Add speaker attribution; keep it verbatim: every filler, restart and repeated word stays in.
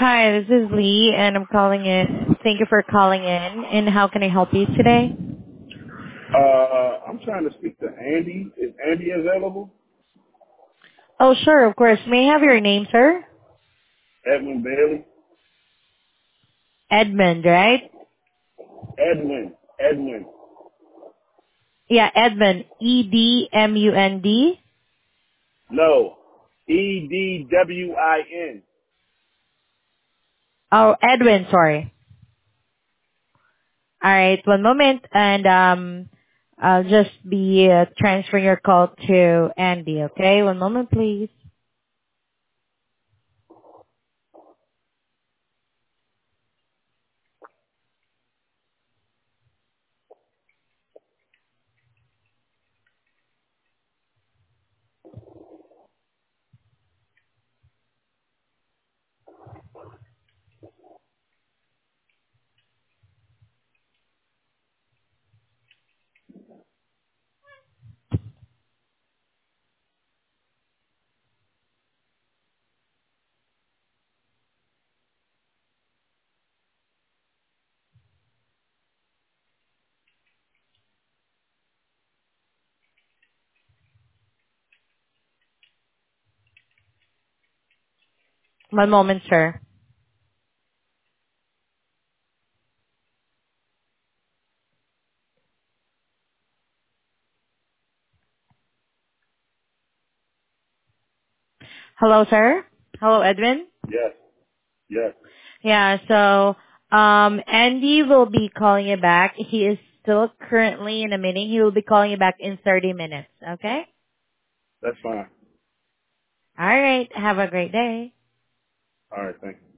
Speaker 1: Hi, this is Lee, and I'm calling in. Thank you for calling in. And how can I help you today?
Speaker 2: Uh, I'm trying to speak to Andy. Is Andy available?
Speaker 1: Oh, sure, of course. May I have your name, sir?
Speaker 2: Edwin Bailey?
Speaker 1: Edmund, right?
Speaker 2: Edwin. Edwin.
Speaker 1: Yeah, Edmund. E D M U N D.
Speaker 2: No. E D W I N.
Speaker 1: Oh, Edwin, sorry. All right, one moment, and um, I'll just be uh, transferring your call to Andy. Okay, one moment, please. One moment, sir. Hello, sir. Hello, Edwin.
Speaker 2: Yes. Yes.
Speaker 1: Yeah, so um Andy will be calling you back. He is still currently in a meeting. He will be calling you back in thirty minutes, okay?
Speaker 2: That's fine.
Speaker 1: All right. Have a great day.
Speaker 2: All right. Thank you.